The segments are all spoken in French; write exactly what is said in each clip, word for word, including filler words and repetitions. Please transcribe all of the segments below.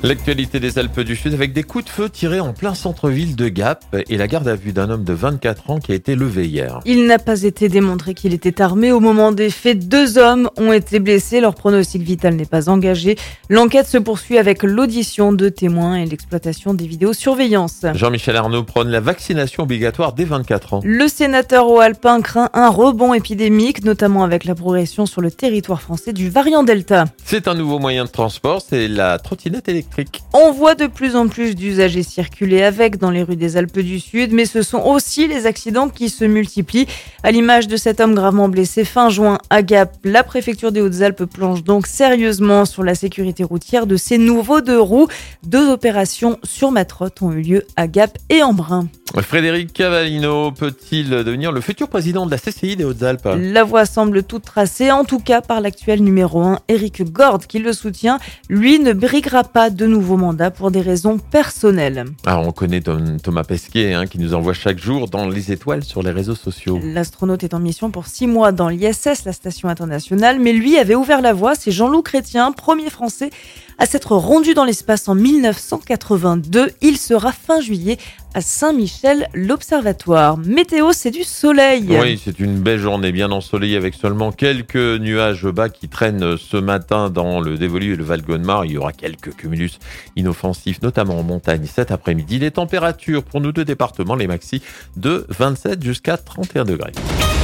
L'actualité des Alpes du Sud avec des coups de feu tirés en plein centre-ville de Gap et la garde à vue d'un homme de vingt-quatre ans qui a été levé hier. Il n'a pas été démontré qu'il était armé au moment des faits. Deux hommes ont été blessés. Leur pronostic vital n'est pas engagé. L'enquête se poursuit avec l'audition de témoins et l'exploitation des vidéosurveillance. Jean-Michel Arnaud prône la vaccination obligatoire dès vingt-quatre ans. Le sénateur haut-alpin craint un rebond épidémique, notamment avec la progression sur le territoire français du variant Delta. C'est un nouveau moyen de transport, c'est la trottinette électrique. On voit de plus en plus d'usagers circuler avec dans les rues des Alpes du Sud, mais ce sont aussi les accidents qui se multiplient. À l'image de cet homme gravement blessé fin juin à Gap, la préfecture des Hautes-Alpes planche donc sérieusement sur la sécurité routière de ces nouveaux deux roues. Deux opérations sur Matrotte ont eu lieu à Gap et Embrun. Frédéric Cavallino peut-il devenir le futur président de la C C I des Hautes-Alpes ? La voie semble toute tracée, en tout cas par l'actuel numéro un, Éric Gordes, qui le soutient. Lui ne briguera pas de nouveau mandat pour des raisons personnelles. Ah, on connaît Thomas Pesquet hein, qui nous envoie chaque jour dans les étoiles sur les réseaux sociaux. L'astronaute est en mission pour six mois dans l'I S S, la station internationale, mais lui avait ouvert la voie. C'est Jean-Loup Chrétien, premier français à s'être rendu dans l'espace en dix-neuf cent quatre-vingt-deux. Il sera fin juillet à Saint-Michel, l'Observatoire. Météo, c'est du soleil. Oui, c'est une belle journée bien ensoleillée avec seulement quelques nuages bas qui traînent ce matin dans le Dévolu et le Val-Gaudemar. Il y aura quelques cumulus inoffensifs, notamment en montagne cet après-midi. Les températures pour nos deux départements, les maxi de vingt-sept jusqu'à trente et un degrés.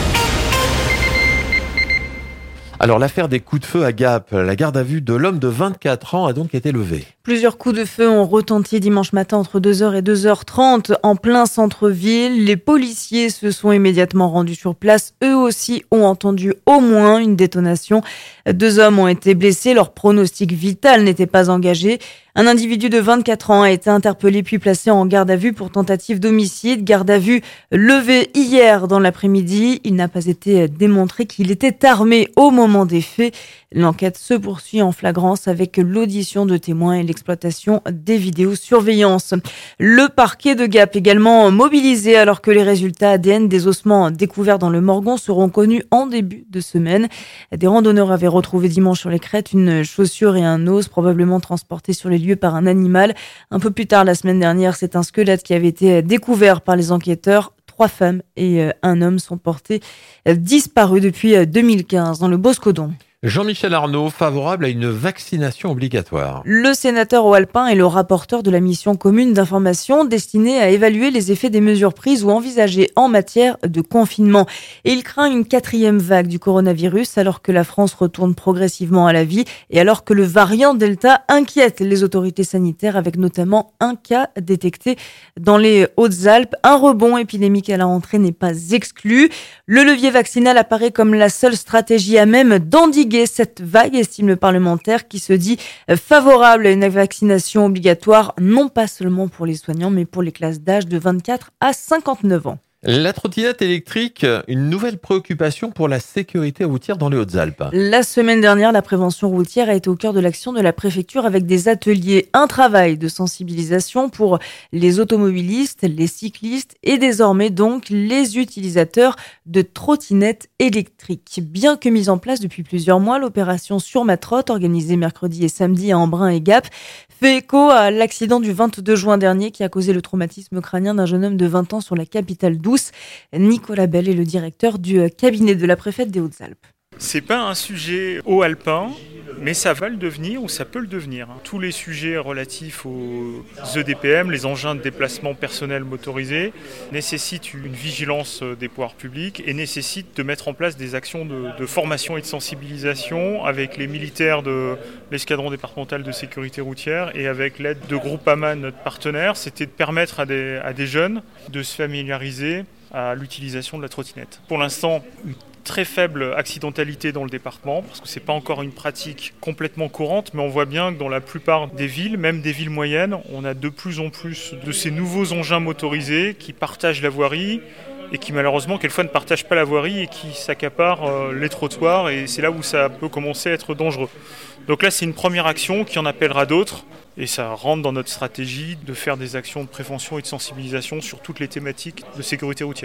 Alors, l'affaire des coups de feu à Gap, la garde à vue de l'homme de vingt-quatre ans a donc été levée. Plusieurs coups de feu ont retenti dimanche matin entre deux heures et deux heures trente en plein centre-ville. Les policiers se sont immédiatement rendus sur place. Eux aussi ont entendu au moins une détonation. Deux hommes ont été blessés. Leur pronostic vital n'était pas engagé. Un individu de vingt-quatre ans a été interpellé puis placé en garde à vue pour tentative d'homicide. Garde à vue levée hier dans l'après-midi. Il n'a pas été démontré qu'il était armé au moment des faits. L'enquête se poursuit en flagrance avec l'audition de témoins et l'exploitation des vidéosurveillance. Le parquet de Gap également mobilisé alors que les résultats A D N des ossements découverts dans le Morgon seront connus en début de semaine. Des randonneurs avaient retrouvé dimanche sur les crêtes une chaussure et un os probablement transportés sur les lieux par un animal. Un peu plus tard la semaine dernière, c'est un squelette qui avait été découvert par les enquêteurs. Trois femmes et un homme sont portés disparus depuis deux mille quinze dans le Boscodon. Jean-Michel Arnaud, favorable à une vaccination obligatoire. Le sénateur haut-alpin est le rapporteur de la mission commune d'information destinée à évaluer les effets des mesures prises ou envisagées en matière de confinement. Et il craint une quatrième vague du coronavirus alors que la France retourne progressivement à la vie et alors que le variant Delta inquiète les autorités sanitaires avec notamment un cas détecté dans les Hautes-Alpes. Un rebond épidémique à la rentrée n'est pas exclu. Le levier vaccinal apparaît comme la seule stratégie à même d'endiguer cette vague, estime le parlementaire qui se dit favorable à une vaccination obligatoire, non pas seulement pour les soignants, mais pour les classes d'âge de vingt-quatre à cinquante-neuf ans. La trottinette électrique, une nouvelle préoccupation pour la sécurité routière dans les Hautes-Alpes. La semaine dernière, la prévention routière a été au cœur de l'action de la préfecture avec des ateliers, un travail de sensibilisation pour les automobilistes, les cyclistes et désormais donc les utilisateurs de trottinettes électriques. Bien que mise en place depuis plusieurs mois, l'opération Sur Matrotte, organisée mercredi et samedi à Embrun et Gap, fait écho à l'accident du vingt-deux juin dernier qui a causé le traumatisme crânien d'un jeune homme de vingt ans sur la capitale douce. Nicolas Bell est le directeur du cabinet de la préfète des Hautes-Alpes. C'est pas un sujet haut-alpin, mais ça va le devenir ou ça peut le devenir. Tous les sujets relatifs aux E D P M, les engins de déplacement personnel motorisés, nécessitent une vigilance des pouvoirs publics et nécessitent de mettre en place des actions de, de formation et de sensibilisation avec les militaires de l'escadron départemental de sécurité routière et avec l'aide de Groupama, notre partenaire. C'était de permettre à des, à des jeunes de se familiariser à l'utilisation de la trottinette. Pour l'instant, une très faible accidentalité dans le département, parce que ce n'est pas encore une pratique complètement courante, mais on voit bien que dans la plupart des villes, même des villes moyennes, on a de plus en plus de ces nouveaux engins motorisés qui partagent la voirie et qui malheureusement quelquefois ne partagent pas la voirie et qui s'accaparent les trottoirs, et c'est là où ça peut commencer à être dangereux. Donc là, c'est une première action qui en appellera d'autres. Et ça rentre dans notre stratégie de faire des actions de prévention et de sensibilisation sur toutes les thématiques de sécurité routière.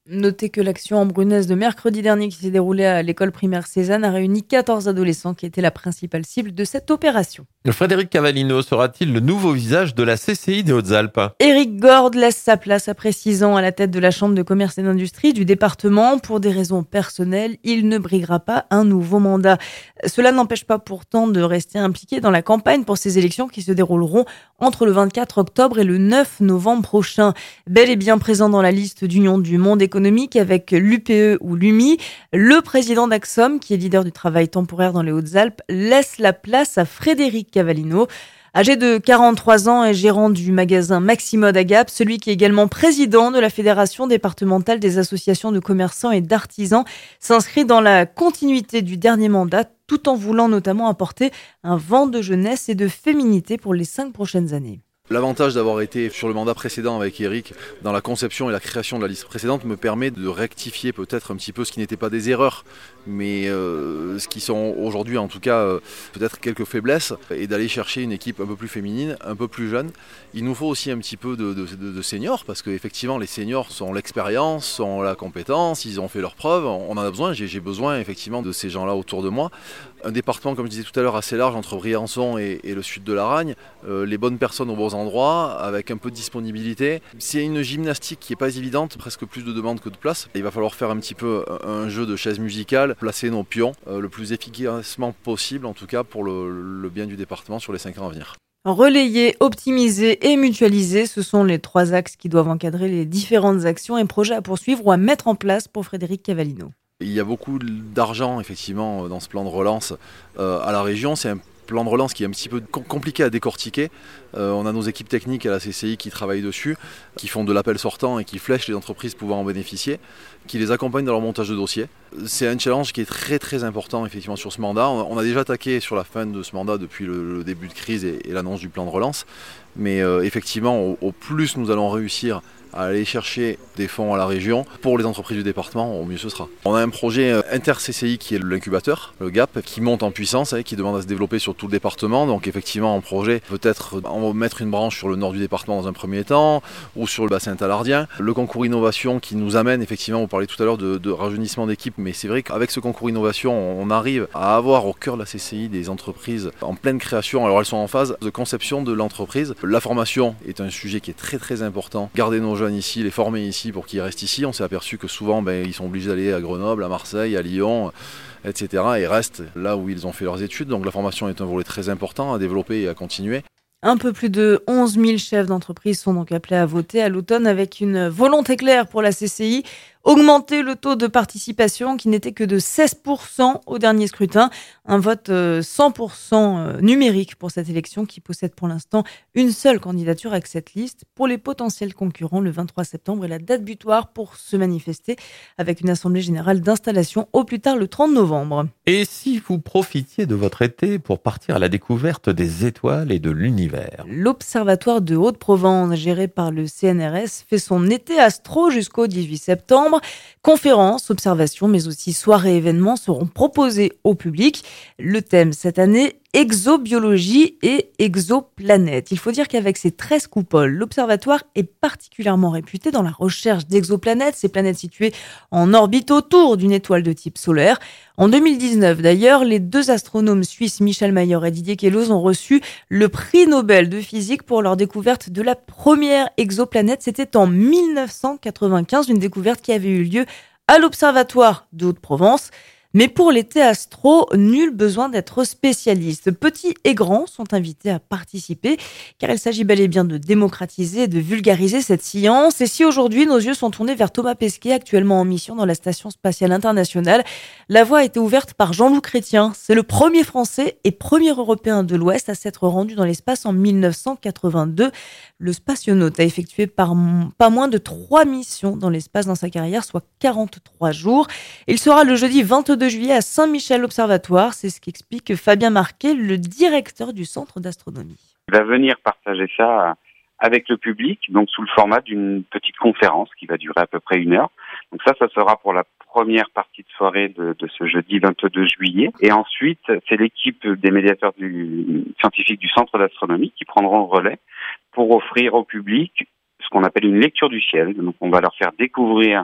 Notez que l'action ambrunaise de mercredi dernier qui s'est déroulée à l'école primaire Cézanne a réuni quatorze adolescents qui étaient la principale cible de cette opération. Frédéric Cavallino sera-t-il le nouveau visage de la C C I des Hautes-Alpes ? Éric Gorde laisse sa place après six ans à la tête de la Chambre de commerce et d'industrie du département. Pour des raisons personnelles, il ne briguera pas un nouveau mandat. Cela n'empêche pas pourtant de rester impliqué dans la campagne pour ces élections qui se dérouleront entre le vingt-quatre octobre et le neuf novembre prochain. Bel et bien présent dans la liste d'Union du monde économique avec l'U P E ou l'U M I, le président d'Axom, qui est leader du travail temporaire dans les Hautes-Alpes, laisse la place à Frédéric Cavallino. Âgé de quarante-trois ans et gérant du magasin Maximode à Gap, celui qui est également président de la Fédération départementale des associations de commerçants et d'artisans, s'inscrit dans la continuité du dernier mandat, tout en voulant notamment apporter un vent de jeunesse et de féminité pour les cinq prochaines années. L'avantage d'avoir été sur le mandat précédent avec Eric dans la conception et la création de la liste précédente me permet de rectifier peut-être un petit peu ce qui n'était pas des erreurs, mais euh, ce qui sont aujourd'hui en tout cas euh, peut-être quelques faiblesses, et d'aller chercher une équipe un peu plus féminine, un peu plus jeune. Il nous faut aussi un petit peu de, de, de, de seniors, parce qu'effectivement les seniors sont l'expérience, sont la compétence, ils ont fait leurs preuves, on en a besoin, j'ai, j'ai besoin effectivement de ces gens-là autour de moi. Un département, comme je disais tout à l'heure, assez large entre Briançon et, et le sud de l'Aragne, euh, les bonnes personnes aux bons endroits, avec un peu de disponibilité. C'est une gymnastique qui n'est pas évidente, presque plus de demandes que de places. Il va falloir faire un petit peu un jeu de chaises musicales, placer nos pions euh, le plus efficacement possible, en tout cas pour le, le bien du département sur les cinq ans à venir. Relayer, optimiser et mutualiser, ce sont les trois axes qui doivent encadrer les différentes actions et projets à poursuivre ou à mettre en place pour Frédéric Cavallino. Il y a beaucoup d'argent effectivement dans ce plan de relance euh, à la région. C'est un plan de relance qui est un petit peu compliqué à décortiquer. Euh, on a nos équipes techniques à la C C I qui travaillent dessus, qui font de l'appel sortant et qui flèchent les entreprises pouvant en bénéficier, qui les accompagnent dans leur montage de dossier. C'est un challenge qui est très très important effectivement sur ce mandat. On a déjà attaqué sur la fin de ce mandat depuis le, le début de crise et, et l'annonce du plan de relance. Mais euh, effectivement, au, au plus nous allons réussir à aller chercher des fonds à la région pour les entreprises du département, au mieux ce sera. On a un projet inter-C C I qui est l'incubateur, le Gap, qui monte en puissance et qui demande à se développer sur tout le département. Donc effectivement, un projet, peut-être on va mettre une branche sur le nord du département dans un premier temps ou sur le bassin talardien. Le concours innovation qui nous amène effectivement, vous parliez tout à l'heure de, de rajeunissement d'équipe, mais c'est vrai qu'avec ce concours innovation, on arrive à avoir au cœur de la C C I des entreprises en pleine création. Alors elles sont en phase de conception de l'entreprise. La formation est un sujet qui est très très important. Garder nos jeunes ici, les former ici pour qu'ils restent ici. On s'est aperçu que souvent ben, ils sont obligés d'aller à Grenoble, à Marseille, à Lyon, et cetera et restent là où ils ont fait leurs études. Donc la formation est un volet très important à développer et à continuer. Un peu plus de onze mille chefs d'entreprise sont donc appelés à voter à l'automne avec une volonté claire pour la C C I. Augmenter le taux de participation qui n'était que de seize pour cent au dernier scrutin. Un vote cent pour cent numérique pour cette élection qui possède pour l'instant une seule candidature avec cette liste. Pour les potentiels concurrents, le vingt-trois septembre est la date butoir pour se manifester avec une assemblée générale d'installation au plus tard le trente novembre. Et si vous profitiez de votre été pour partir à la découverte des étoiles et de l'univers ? L'Observatoire de Haute-Provence, géré par le C N R S, fait son été astro jusqu'au dix-huit septembre. Conférences, observations, mais aussi soirées et événements seront proposés au public. Le thème cette année, exobiologie et exoplanètes. Il faut dire qu'avec ses treize coupoles, l'observatoire est particulièrement réputé dans la recherche d'exoplanètes, ces planètes situées en orbite autour d'une étoile de type solaire. En deux mille dix-neuf, d'ailleurs, les deux astronomes suisses Michel Mayor et Didier Queloz ont reçu le prix Nobel de physique pour leur découverte de la première exoplanète. C'était en mille neuf cent quatre-vingt-quinze, une découverte qui avait eu lieu à l'Observatoire de Haute-Provence. Mais pour l'été astro, nul besoin d'être spécialiste. Petits et grands sont invités à participer, car il s'agit bel et bien de démocratiser et de vulgariser cette science. Et si aujourd'hui nos yeux sont tournés vers Thomas Pesquet, actuellement en mission dans la Station spatiale internationale, la voie a été ouverte par Jean-Loup Chrétien. C'est le premier Français et premier Européen de l'Ouest à s'être rendu dans l'espace en mille neuf cent quatre-vingt-deux. Le spationaute a effectué par pas moins de trois missions dans l'espace dans sa carrière, soit quarante-trois jours. Il sera le jeudi vingt-deux juillet à Saint-Michel Observatoire. C'est ce qu'explique Fabien Marquet, le directeur du Centre d'astronomie. Il va venir partager ça avec le public, donc sous le format d'une petite conférence qui va durer à peu près une heure. Donc ça, ça sera pour la première partie de soirée de, de ce jeudi vingt-deux juillet. Et ensuite, c'est l'équipe des médiateurs du, scientifiques du Centre d'astronomie qui prendront le relais pour offrir au public ce qu'on appelle une lecture du ciel. Donc on va leur faire découvrir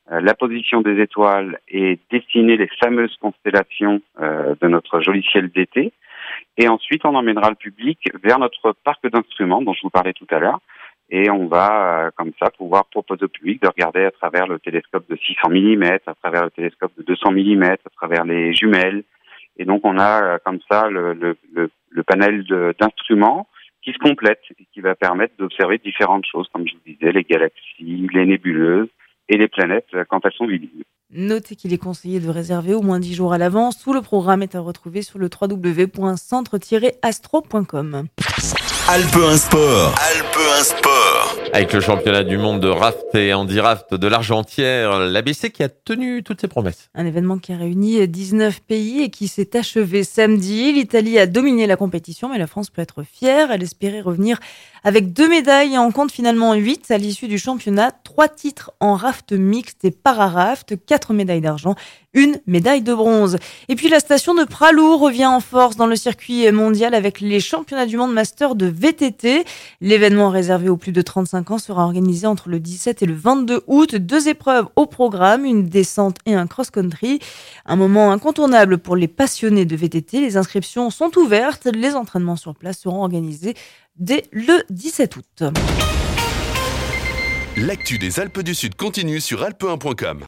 euh, la position des étoiles et dessiner les fameuses constellations euh, de notre joli ciel d'été. Et ensuite, on emmènera le public vers notre parc d'instruments dont je vous parlais tout à l'heure. Et on va, euh, comme ça, pouvoir proposer au public de regarder à travers le télescope de six cents millimètres, à travers le télescope de deux cents millimètres, à travers les jumelles. Et donc, on a euh, comme ça le, le, le, le panel de, d'instruments qui se complète et qui va permettre d'observer différentes choses, comme je vous disais, les galaxies, les nébuleuses et les planètes euh, quand elles sont visibles. Notez qu'il est conseillé de réserver au moins dix jours à l'avance. Tout le programme est à retrouver sur le w w w point centre tiret astro point com. Alpe un Sport. Alpe un Sport. Avec le championnat du monde de raft et handi-raft de l'Argentière, l'A B C qui a tenu toutes ses promesses. Un événement qui a réuni dix-neuf pays et qui s'est achevé samedi. L'Italie a dominé la compétition, mais la France peut être fière. Elle espérait revenir avec deux médailles et en compte finalement huit à l'issue du championnat. Trois titres en raft mixte et para-raft, quatre médailles d'argent, une médaille de bronze. Et puis la station de Pralou revient en force dans le circuit mondial avec les championnats du monde master de V T T. L'événement réservé aux plus de trente-cinq ans sera organisé entre le dix-sept et le vingt-deux août. Deux épreuves au programme, une descente et un cross-country. Un moment incontournable pour les passionnés de V T T. Les inscriptions sont ouvertes. Les entraînements sur place seront organisés dès le dix-sept août. L'actu des Alpes du Sud continue sur alpe un point com.